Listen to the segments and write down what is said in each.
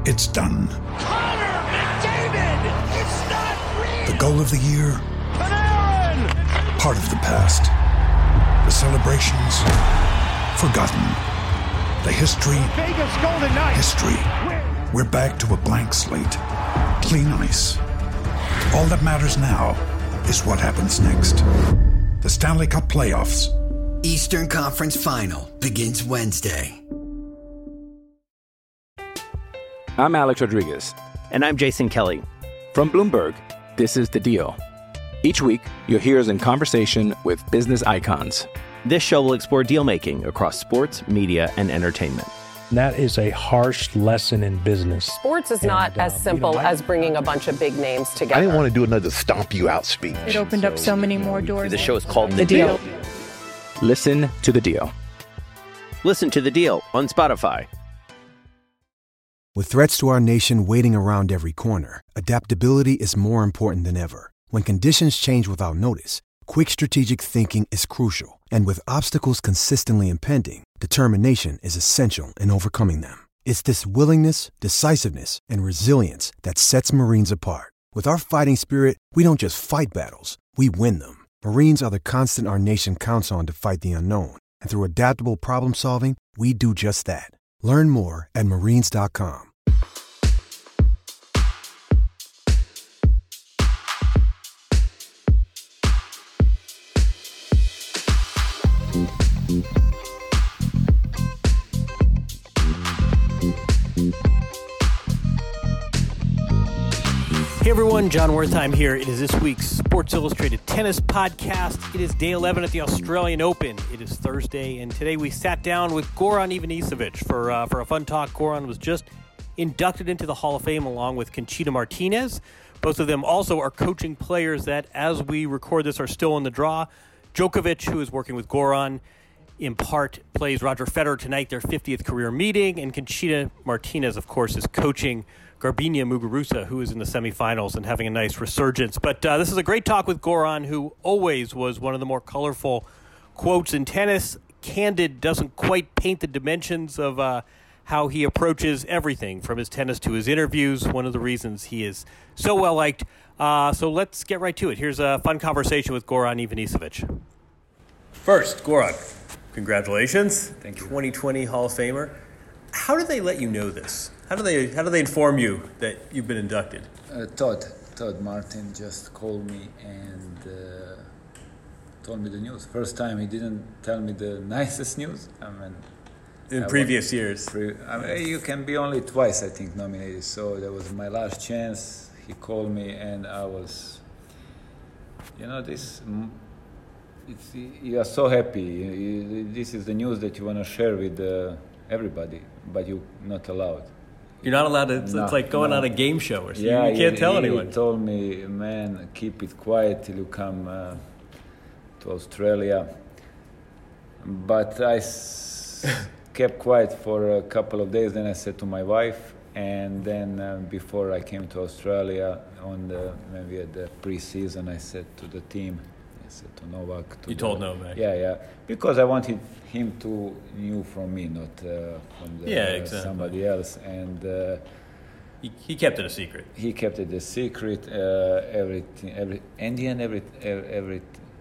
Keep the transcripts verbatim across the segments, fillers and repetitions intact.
It's done. Connor McDavid! It's not real! The goal of the year? Panarin! Part of the past. The celebrations? Forgotten. The history? Vegas Golden Knights! History. We're back to a blank slate. Clean ice. All that matters now is what happens next. The Stanley Cup Playoffs. Eastern Conference Final begins Wednesday. I'm Alex Rodriguez. And I'm Jason Kelly. From Bloomberg, this is The Deal. Each week, you'll hear us in conversation with business icons. This show will explore deal-making across sports, media, and entertainment. That is a harsh lesson in business. Sports is not and, uh, as simple you know, I, as bringing a bunch of big names together. I didn't want to do another stomp you out speech. It opened so, up so many more doors. The show is called The, the deal. deal. Listen to The Deal. Listen to The Deal on Spotify. With threats to our nation waiting around every corner, adaptability is more important than ever. When conditions change without notice, quick strategic thinking is crucial. And with obstacles consistently impending, determination is essential in overcoming them. It's this willingness, decisiveness, and resilience that sets Marines apart. With our fighting spirit, we don't just fight battles, we win them. Marines are the constant our nation counts on to fight the unknown. And through adaptable problem solving, we do just that. Learn more at marines dot com. Hey everyone, John Wertheim here. It is this week's Sports Illustrated Tennis Podcast. It is day eleven at the Australian Open. It is Thursday, and today we sat down with Goran Ivanisevic for uh, for a fun talk. Goran was just inducted into the Hall of Fame along with Conchita Martinez. Both of them also are coaching players that, as we record this, are still in the draw. Djokovic, who is working with Goran, in part plays Roger Federer tonight, their fiftieth career meeting, and Conchita Martinez, of course, is coaching Garbiñe Muguruza, who is in the semifinals and having a nice resurgence. But uh, this is a great talk with Goran, who always was one of the more colorful quotes in tennis. Candid, doesn't quite paint the dimensions of uh, how he approaches everything, from his tennis to his interviews. One of the reasons he is so well-liked. Uh, so let's get right to it. Here's a fun conversation with Goran Ivanisevic. First, Goran, congratulations. Thank you. twenty twenty Hall of Famer. How do they let you know this? How do they how do they inform you that you've been inducted? Uh, Todd, Todd Martin just called me and uh, told me the news. First time he didn't tell me the nicest news. I mean, in I previous was, years. Pre- I mean, you can be only twice, I think, nominated. So that was my last chance. He called me and I was, you know, this. It's, you are so happy. You, this is the news that you want to share with uh, everybody, but you're not allowed. You're not allowed to. It's no, like going no. on a game show or something. Yeah, you can't he, tell he anyone. He told me, man, keep it quiet till you come uh, to Australia. But I s- kept quiet for a couple of days. Then I said to my wife, and then uh, before I came to Australia, on the maybe at the pre-season, I said to the team, I said to Novak. To you the, told Novak. Yeah, yeah, because I wanted him to knew from me, not uh, from the, yeah, uh, exactly. somebody else, and. Uh, He, he kept it a secret. He kept it a secret. Uh, everything, every in the end, every, every,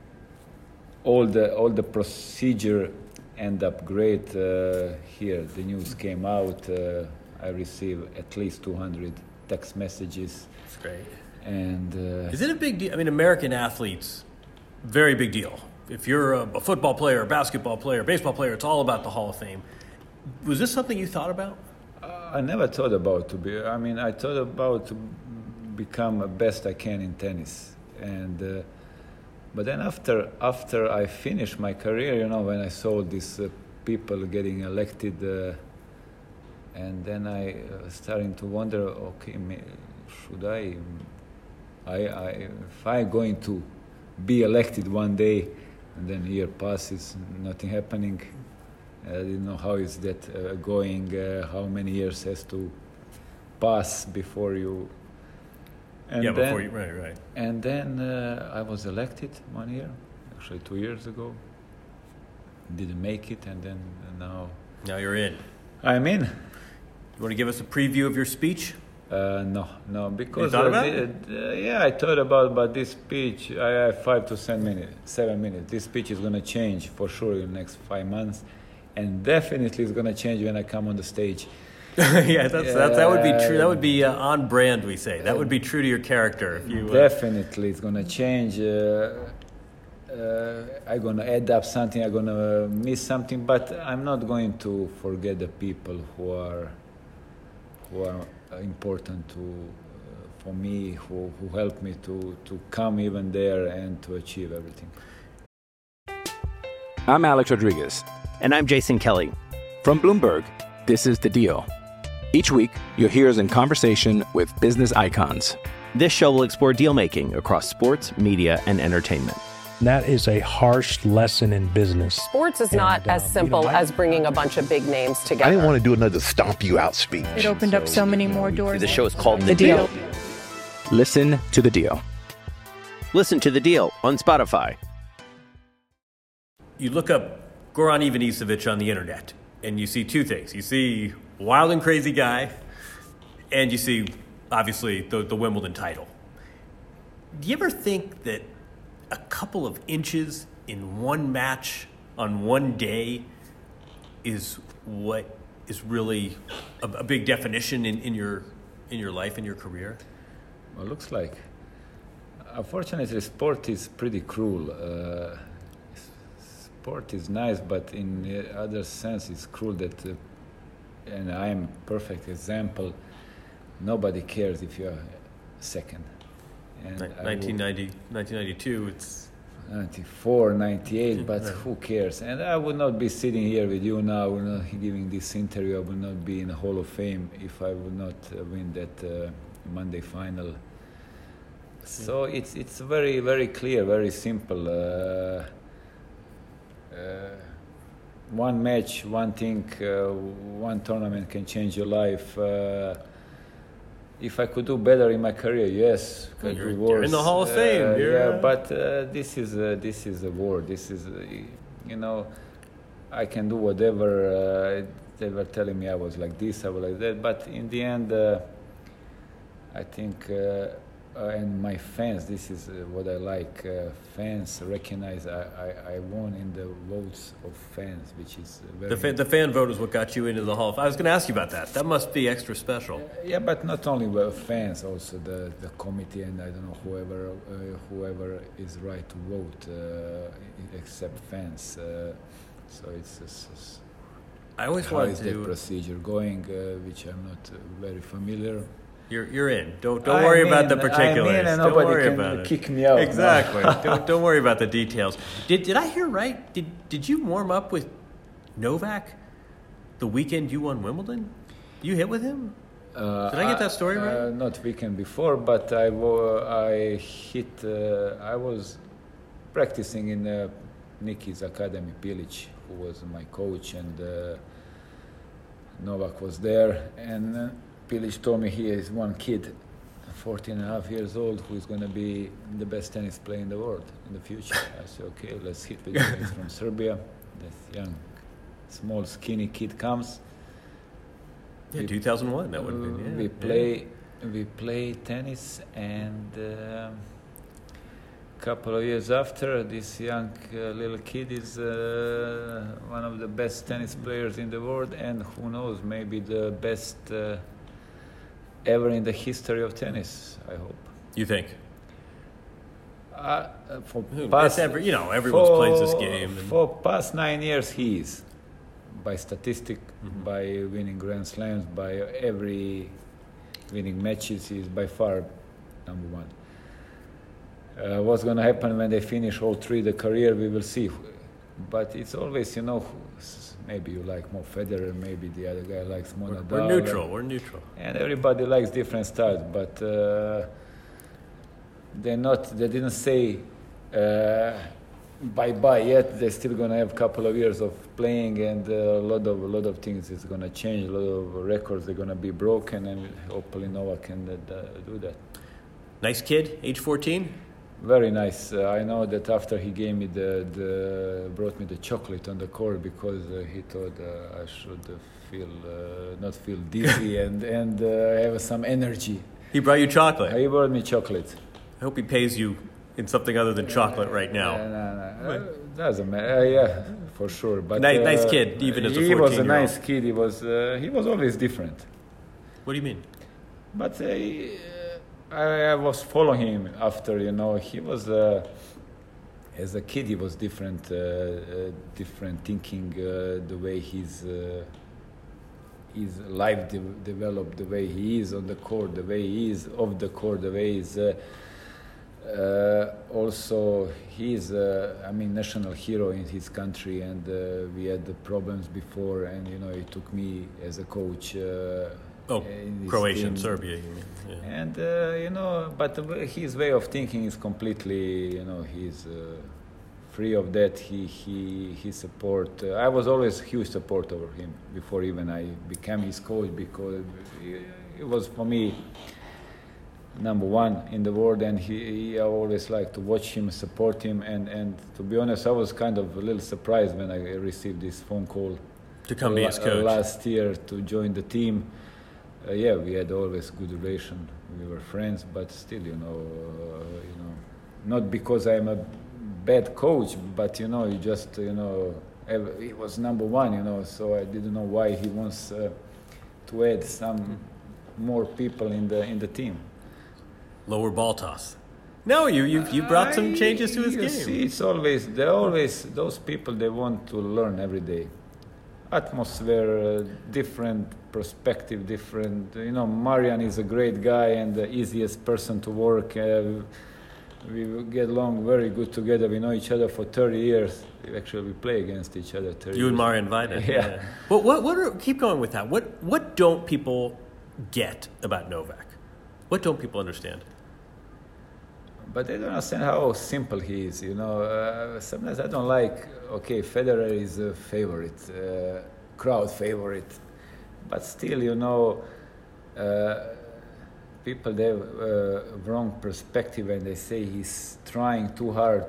all the all the procedure end up great. Uh, here, the news came out. Uh, I received at least two hundred text messages. That's great. And uh, is it a big deal? I mean, American athletes, very big deal. If you're a, a football player, a basketball player, baseball player, it's all about the Hall of Fame. Was this something you thought about? I never thought about to be. I mean, I thought about to become the best I can in tennis, and uh, but then after after I finished my career, you know, when I saw these uh, people getting elected, uh, and then I uh, starting to wonder, okay, should I, I, I, if I going to be elected one day, and then year passes, nothing happening. I didn't know how is that uh, going, uh, how many years has to pass before you... And yeah, then, before you... Right, right. And then uh, I was elected one year, actually two years ago. Didn't make it, and then uh, now... Now you're in. I'm in. want to give us a preview of your speech? Uh, no, no, because you thought about uh, it? Uh, yeah, I thought about, but this speech, I have five to seven minutes. Seven minutes. This speech is going to change for sure in the next five months, and definitely it's going to change when I come on the stage. yeah, that's, yeah, that's, that would be true. That would be uh, on brand. We say that would be true to your character. If you uh... definitely, it's going to change. Uh, uh, I'm going to add up something. I'm going to miss something, but I'm not going to forget the people who are who are. important to uh, for me, who, who helped me to, to come even there and to achieve everything. I'm Alex Rodriguez. And I'm Jason Kelly. From Bloomberg, this is The Deal. Each week, you'll hear us in conversation with business icons. This show will explore deal-making across sports, media, and entertainment. That is a harsh lesson in business. Sports is not and, as um, simple you know, as bringing a bunch of big names together. I didn't want to do another stomp you out speech. It opened so, up so many more doors. The show is called The, the deal. deal. Listen to The Deal. Listen to The Deal on Spotify. You look up Goran Ivanisevic on the internet, and you see two things. You see wild and crazy guy, and you see, obviously, the, the Wimbledon title. Do you ever think that a couple of inches in one match on one day is what is really a, a big definition in, in your in your life, in your career? Well, looks like. Unfortunately, sport is pretty cruel. Uh, sport is nice, but in the other sense, it's cruel that, uh, and I am a perfect example, nobody cares if you're second. And nineteen ninety, nineteen ninety-two, it's... ninety-four, ninety-eight, but who cares? And I would not be sitting here with you now, I would not be giving this interview, I would not be in the Hall of Fame if I would not uh, win that uh, Monday final. So it's it's very, very clear, very simple. Uh, uh, one match, one thing, uh, one tournament can change your life. Uh, If I could do better in my career, yes. Well, you're, you're in the Hall of Fame. Uh, yeah, but uh, this is uh, this is a war. This is, uh, you know, I can do whatever. Uh, they were telling me I was like this, I was like that. But in the end, uh, I think, uh, uh, and my fans, this is uh, what I like. Uh, fans recognize I, I, I won in the votes of fans, which is very... The, fa- the fan vote is what got you into the Hall of Fame. I was going to ask you about that. That must be extra special. Uh, yeah, but not only well, fans, also the, the committee and I don't know, whoever uh, whoever is right to vote, uh, except fans. Uh, so it's... it's, it's I always how wanted is to... the procedure going, uh, which I'm not uh, very familiar. You're you're in. Don't don't worry I'm about in, the particulars. I'm in and don't nobody worry can about it. Kick me out. Exactly. No. don't don't worry about the details. Did did I hear right? Did did you warm up with Novak the weekend you won Wimbledon? You hit with him? Uh, Did I get that story right? Uh, not weekend before, but I I hit. Uh, I was practicing in uh, Niki's academy, Pilic, who was my coach, and uh, Novak was there, and. Uh, Pilic told me he is one kid, fourteen and a half years old, who is going to be the best tennis player in the world in the future. I said, okay, let's hit with him. He's from Serbia. This young, small, skinny kid comes. Yeah, we, two thousand one, that would have been, yeah. We play, yeah. we play tennis, and a uh, couple of years after, this young uh, little kid is uh, one of the best tennis players in the world, and who knows, maybe the best uh, ever in the history of tennis, I hope. You think? Uh, for past, every, you know, everyone's for, played this game. And... For past nine years, he is. By statistic, mm-hmm. by winning Grand Slams, by every winning matches, he is by far number one. Uh, what's going to happen when they finish all three the career, we will see. But it's always, you know, maybe you like more Federer, maybe the other guy likes more Nadal. We're neutral, we're neutral. And everybody likes different styles, but uh, they're not, they didn't say uh, bye-bye yet. They're still going to have a couple of years of playing, and uh, a lot of a lot of things is going to change, a lot of records are going to be broken, and hopefully Novak can uh, do that. Nice kid, age fourteen? Very nice. Uh, I know that after he gave me the, the brought me the chocolate on the court because uh, he thought uh, I should uh, feel uh, not feel dizzy and and uh, have some energy. He brought you chocolate. He brought me chocolate. I hope he pays you in something other than chocolate right now. Uh, no, no, uh, doesn't matter. Uh, yeah, for sure. But nice, uh, nice kid, even as a he was a fourteen-year-old. nice kid. He was uh, he was always different. What do you mean? But uh, he, uh, I, I was following him after, you know, he was, uh, as a kid, he was different, uh, uh, different thinking, uh, the way his, uh, his life de- developed, the way he is on the court, the way he is off the court, the way he's, uh, uh, also, he's, uh, I mean, national hero in his country, and uh, we had the problems before, and, you know, he took me as a coach, uh, Oh, Croatia and Serbia, you mean? Yeah. And, uh, you know, but his way of thinking is completely, you know, he's uh, free of that. He, he, he support. Uh, I was always a huge supporter of him before even I became his coach, because it was, for me, number one in the world, and he, he I always liked to watch him, support him, and, and to be honest, I was kind of a little surprised when I received this phone call to come be his coach last year to join the team. Uh, yeah, we had always good relation. We were friends, but still, you know, uh, you know, not because I'm a bad coach, but you know, he just, you know, he was number one, you know. So I didn't know why he wants uh, to add some more people in the in the team. Lower ball toss. No, you you you brought some changes to his you game. See, it's always they always those people. They want to learn every day. Atmosphere, uh, different perspective, different. You know, Marian is a great guy and the easiest person to work. Uh, we get along very good together. We know each other for thirty years. We actually we play against each other. thirty you years. and Marian Vajda. Yeah. yeah. Well, what what are, keep going with that. What what don't people get about Novak? What don't people understand? But they don't understand how simple he is. You know, uh, sometimes I don't like. Okay, Federer is a favorite, uh, crowd favorite, but still, you know, uh, people they have uh, wrong perspective and they say he's trying too hard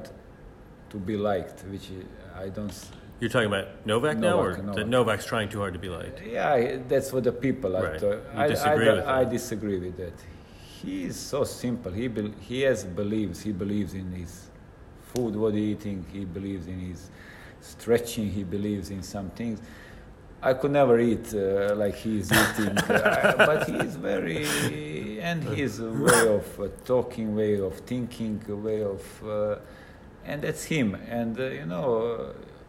to be liked, which I don't. You're talking about Novak, Novak now, or Novak. that Novak's trying too hard to be liked? Yeah, that's what the people like. Right. To, You I, disagree I, with I that? disagree with that. He is so simple. He be, he has beliefs. He believes in his food, what he's eating. He believes in his stretching. He believes in some things. I could never eat uh, like he's eating, uh, but he's very, and his way of uh, talking, way of thinking, way of, uh, and that's him. And uh, you know, uh,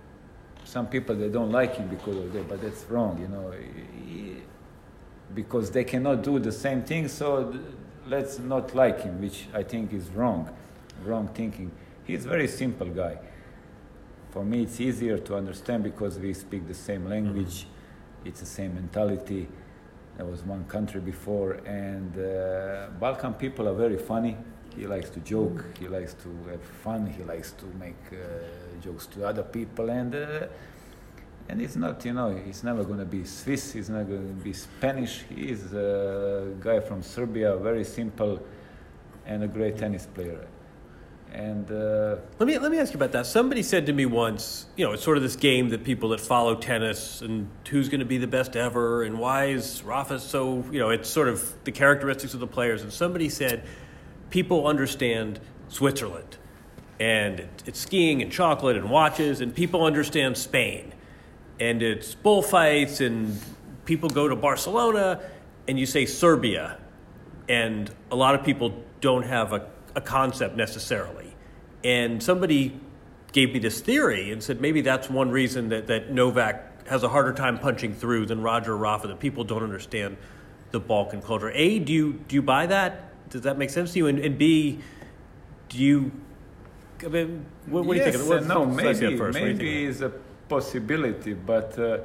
some people they don't like him because of that, but that's wrong. You know, he, because they cannot do the same thing, so th- let's not like him, which I think is wrong, wrong thinking. He's a very simple guy. For me, it's easier to understand because we speak the same language. Mm-hmm. It's the same mentality. There was one country before, and uh, Balkan people are very funny. He likes to joke. He likes to have fun. He likes to make uh, jokes to other people, and uh, and it's not, you know, he's never going to be Swiss. He's not going to be Spanish. He's a guy from Serbia, very simple, and a great tennis player. And uh, let me let me ask you about that. Somebody said to me once, you know, it's sort of this game that people that follow tennis and who's going to be the best ever and why is Rafa so, you know, it's sort of the characteristics of the players. And somebody said people understand Switzerland and it, it's skiing and chocolate and watches, and people understand Spain and it's bullfights and people go to Barcelona, and you say Serbia, and a lot of people don't have a, a concept necessarily. And somebody gave me this theory and said maybe that's one reason that, that Novak has a harder time punching through than Roger or Rafa, that people don't understand the Balkan culture. A, do you do you buy that? Does that make sense to you? And, and B, do you, I mean, what, what yes, do you think? What, no, let's maybe, first. maybe it's a possibility, but uh,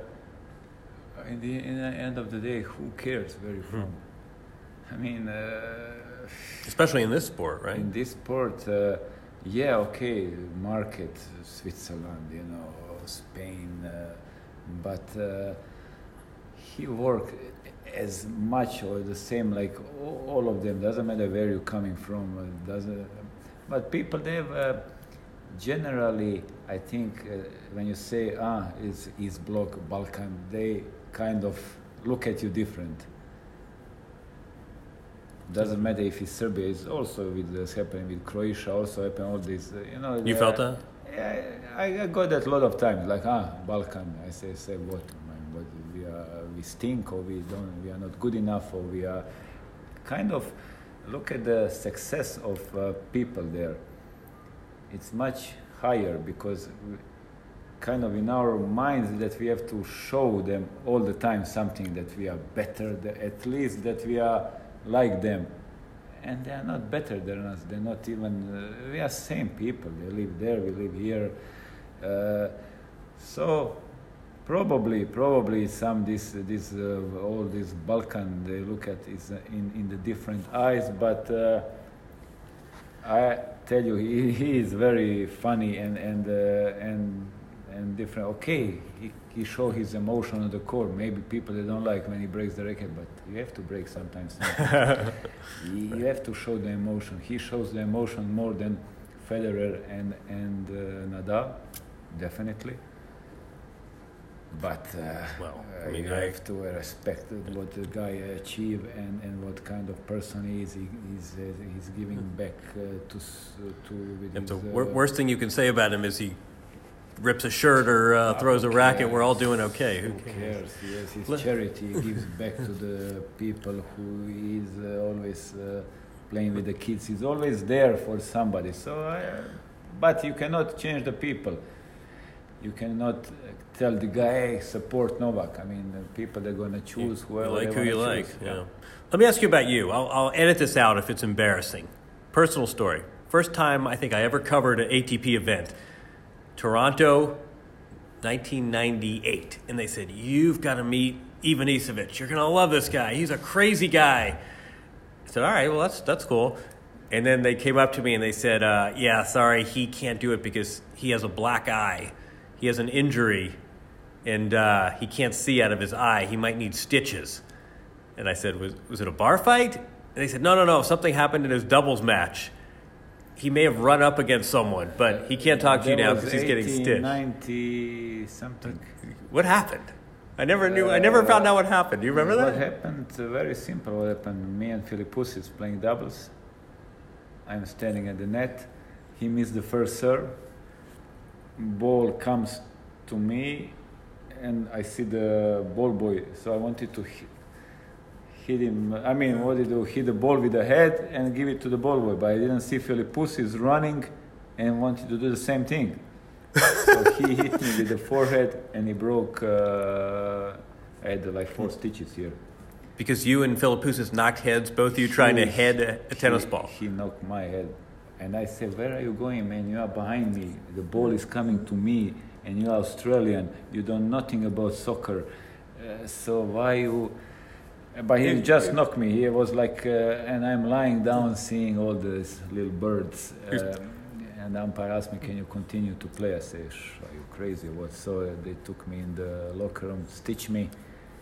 in, the, in the end of the day, who cares where you're from? Hmm. I mean... Uh, especially in this sport, right? In this sport, uh, yeah, okay, market, Switzerland, you know, Spain, uh, but uh, he worked as much or the same like all of them. Doesn't matter where you're coming from. Uh, doesn't, but people, they have uh, generally, I think, uh, when you say ah, is East Bloc, Balkan, they kind of look at you different. Doesn't matter if it's Serbia. It's also with this happening with Croatia. Also happen all this. Uh, you know. You uh, felt that? Yeah, I, I got that a lot of times. Like ah, Balkan. I say, say what? Man, what we are, we stink, or we don't. We are not good enough, or we are kind of. Look at the success of uh, people there. It's much higher because we, kind of in our minds that we have to show them all the time something that we are better, that at least that we are like them. And they are not better than us. They're not even, uh, we are same people. They live there, we live here. Uh, so probably, probably some this, this uh, all this Balkan they look at is uh, in, in the different eyes, but uh, I tell you, he, he is very funny and, and, uh, and and different. Okay, he, he show his emotion on the court. Maybe people they don't like when he breaks the racket, but you have to break sometimes. You have to show the emotion. He shows the emotion more than Federer and and uh, Nadal, definitely. But uh, well, uh, I mean, you I... have to respect what the guy achieved and, and what kind of person he is. He, he's uh, he's giving back uh, to to. With and his, the uh, worst thing you can say about him is he rips a shirt or uh, throws a racket. We're all doing okay. Who, Who cares? cares? Yes, his charity he gives back to the people who is uh, always uh, playing with the kids. He's always there for somebody. So, uh, but you cannot change the people. You cannot tell the guy, hey, support Novak. I mean, the people are going to choose whoever you like they who you choose. like. Yeah. Let me ask you about you. I'll, I'll edit this out if it's embarrassing. Personal story. First time I think I ever covered an A T P event. Toronto, nineteen ninety-eight. And they said, you've got to meet Ivan Isavic. You're going to love this guy. He's a crazy guy. I said, all right, well, that's that's cool. And then they came up to me and they said, uh, yeah, sorry, he can't do it because he has a black eye. He has an injury, and uh, he can't see out of his eye. He might need stitches. And I said, was, was it a bar fight? And they said, no, no, no, something happened in his doubles match. He may have run up against someone, but he can't talk to you now because he's getting stitched. ninety something. What happened? I never knew. I never found out what happened. Do you remember what that? What happened? Uh, very simple. What happened? Me and Philippoussis playing doubles. I'm standing at the net. He missed the first serve. Ball comes to me, and I see the ball boy. So I wanted to hit, hit him. I mean, what did he do? Hit the ball with the head and give it to the ball boy. But I didn't see Philippoussis running and wanted to do the same thing. So he hit me with the forehead, and he broke. Uh, I had like four stitches here. Because you and Philippoussis knocked heads, both of you trying he, to head a, a tennis he, ball. He knocked my head. And I said, where are you going, man? You are behind me. The ball is coming to me, and you are Australian. You don't know nothing about soccer. Uh, so why you... But he just knocked me. He was like... Uh, and I'm lying down seeing all these little birds. Uh, and the umpire asked me, can you continue to play? I said, are you crazy or what? So uh, they took me in the locker room, stitched me.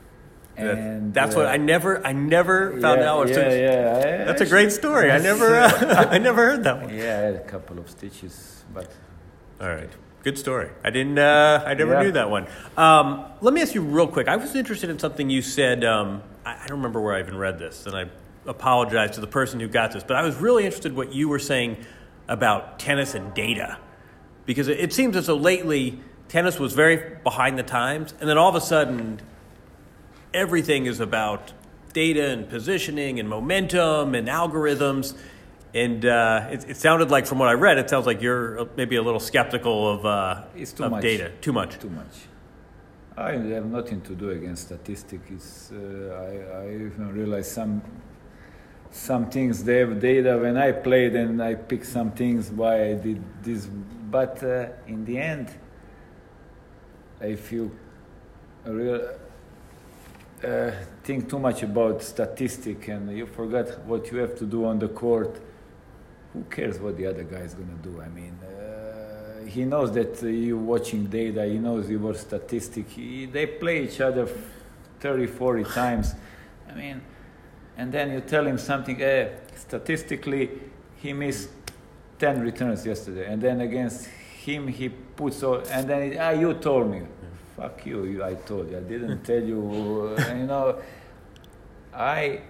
And that's uh, what I never, I never found yeah, out. Yeah, Since, yeah. That's a great story. I never, uh, I never heard that one. Yeah, I had a couple of stitches, but. All right, good story. I didn't, uh, I never yeah. knew that one. Um, let me ask you real quick. I was interested in something you said. Um, I, I don't remember where I even read this, and I apologize to the person who got this. But I was really interested in what you were saying about tennis and data, because it, it seems as though lately tennis was very behind the times, and then all of a sudden, everything is about data and positioning and momentum and algorithms. And uh, it, it sounded like, from what I read, it sounds like you're maybe a little skeptical of, uh, it's too of much. data. Too much. Too much. I have nothing to do against statistics. Uh, I, I even realize some some things they have data. When I played and I picked some things why I did this. But uh, in the end, if you real. Uh, think too much about statistic and you forgot what you have to do on the court, who cares what the other guy is going to do? I mean, uh, he knows that uh, you're watching data, he knows your statistic. He, they play each other thirty, forty times. I mean, and then you tell him something, eh, statistically, he missed ten returns yesterday. And then against him, he puts all, and then, it, ah, you told me. fuck you, you I told you. I didn't tell you, uh, you know, I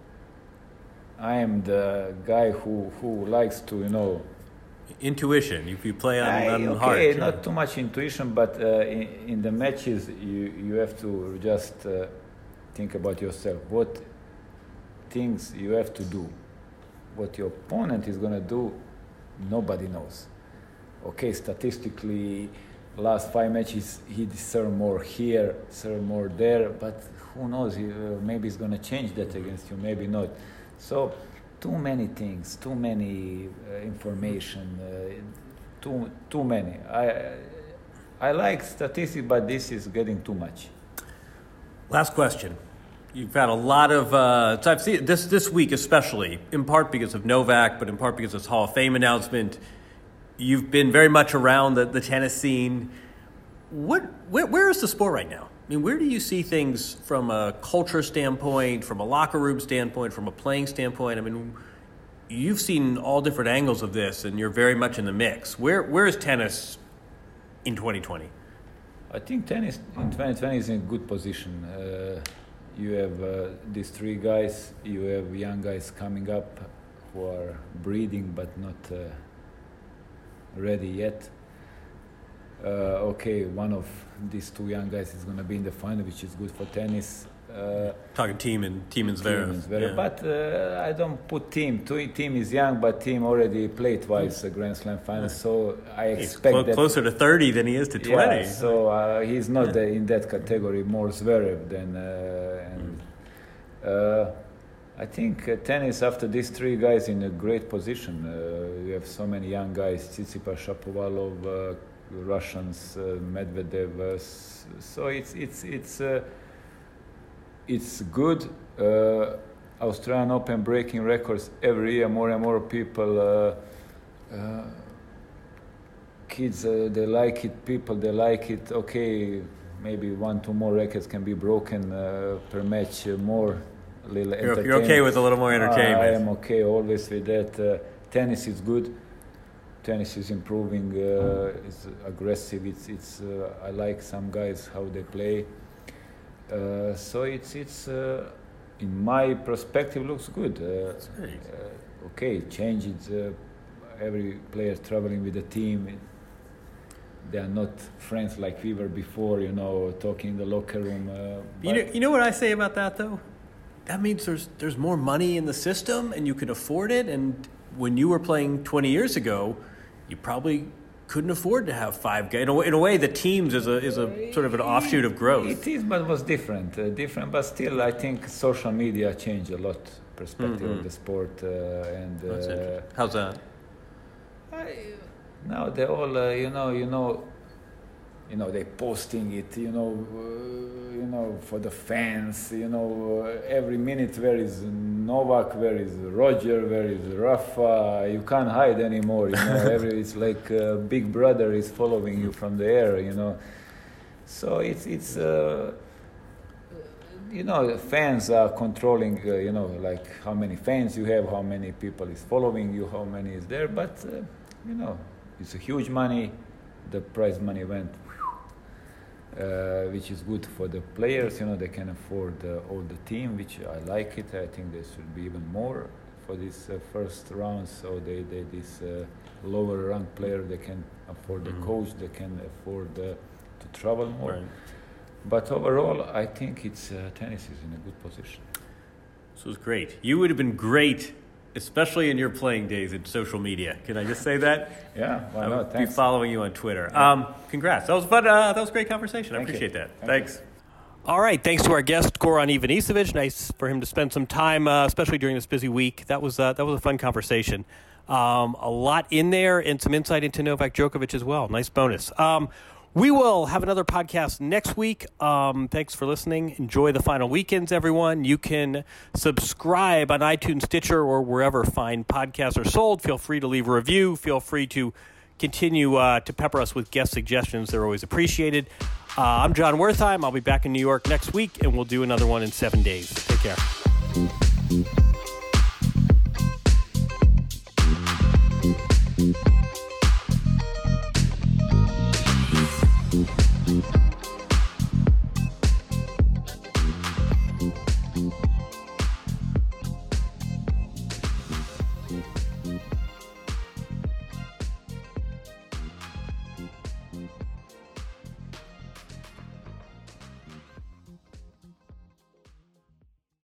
I am the guy who, who likes to, you know... Intuition, if you play on, I, on okay, heart. Okay, sure. not too much intuition, but uh, in, in the matches, you, you have to just uh, think about yourself. What things you have to do. What your opponent is going to do, nobody knows. Okay, statistically, last five matches, he served more here, served more there, but who knows, he, uh, maybe he's going to change that against you, maybe not. So, too many things, too many uh, information, uh, too too many. I I like statistics, but this is getting too much. Last question. You've had a lot of, uh, so I've seen this this week especially, in part because of Novak, but in part because of this Hall of Fame announcement. You've been very much around the, the tennis scene. What where, where is the sport right now? I mean, where do you see things from a culture standpoint, from a locker room standpoint, from a playing standpoint? I mean, you've seen all different angles of this, and you're very much in the mix. Where where is tennis in twenty twenty? I think tennis in twenty twenty is in a good position. Uh, you have uh, these three guys. You have young guys coming up who are breeding but not uh, ready yet. Uh, okay, one of these two young guys is going to be in the final, which is good for tennis. Uh, Talking Thiem and Thiem and Zverev. Yeah. But uh, I don't put Thiem. Thiem is young, but Thiem already played twice a Grand Slam final, so I expect he's cl- that closer to thirty than he is to twenty. Yeah, so uh, he's not the, in that category. More Zverev than. Uh, and uh, I think uh, tennis after these three guys in a great position. Uh, you have so many young guys: Tsitsipas, Shapovalov. Uh, Russians, uh, Medvedev, uh, so it's it's it's uh, it's good. Uh, Australian Open breaking records every year. More and more people, uh, uh, kids, uh, they like it. People, they like it. Okay, maybe one, two more records can be broken uh, per match. Uh, more, a little. You're, you're okay with a little more entertainment. Uh, I am okay always with that. Uh, tennis is good. Tennis is improving. Uh, it's aggressive. It's it's. Uh, I like some guys how they play. Uh, so it's it's. Uh, in my perspective, looks good. Uh, That's great. Uh, okay, change it. Uh, every player traveling with the team. They are not friends like we were before. You know, talking in the locker room. Uh, you know, you know what I say about that though. That means there's there's more money in the system, and you can afford it. And when you were playing twenty years ago, you probably couldn't afford to have five guys. In a, in a way, the teams is a is a sort of an offshoot of growth. It is, but it was different, uh, different. But still, I think social media changed a lot perspective mm-hmm. of the sport. Uh, and uh, how's that? I, now they all, uh, you know, you know, you know, they posting it, you know, uh, you know, for the fans, you know, uh, every minute where is Novak, where is Roger, where is Rafa, you can't hide anymore, you know, every, it's like uh, Big Brother is following you from the air, you know, so it's, it's, uh, you know, fans are controlling, uh, you know, like how many fans you have, how many people is following you, how many is there, but, uh, you know, it's a huge money, the prize money went Uh, which is good for the players, you know, they can afford uh, all the team, which I like it. I think there should be even more for this uh, first round, so they, they this uh, lower ranked player, they can afford the mm-hmm. coach, they can afford uh, to travel more. Right. But overall, I think it's uh, tennis is in a good position. This was great. You would have been great, especially in your playing days in social media. Can I just say that? Yeah, why I not? would Thanks. be following you on Twitter. Yeah. Um, congrats. That was fun. Uh, that was a great conversation. Thank I appreciate you. that. Thank Thanks. You. All right. Thanks to our guest, Goran Ivanisevic. Nice for him to spend some time, uh, especially during this busy week. That was uh, that was a fun conversation. Um, a lot in there and some insight into Novak Djokovic as well. Nice bonus. Um, We will have another podcast next week. Um, thanks for listening. Enjoy the final weekends, everyone. You can subscribe on iTunes, Stitcher, or wherever fine podcasts are sold. Feel free to leave a review. Feel free to continue uh, to pepper us with guest suggestions. They're always appreciated. Uh, I'm John Wertheim. I'll be back in New York next week, and we'll do another one in seven days. Take care. Bye.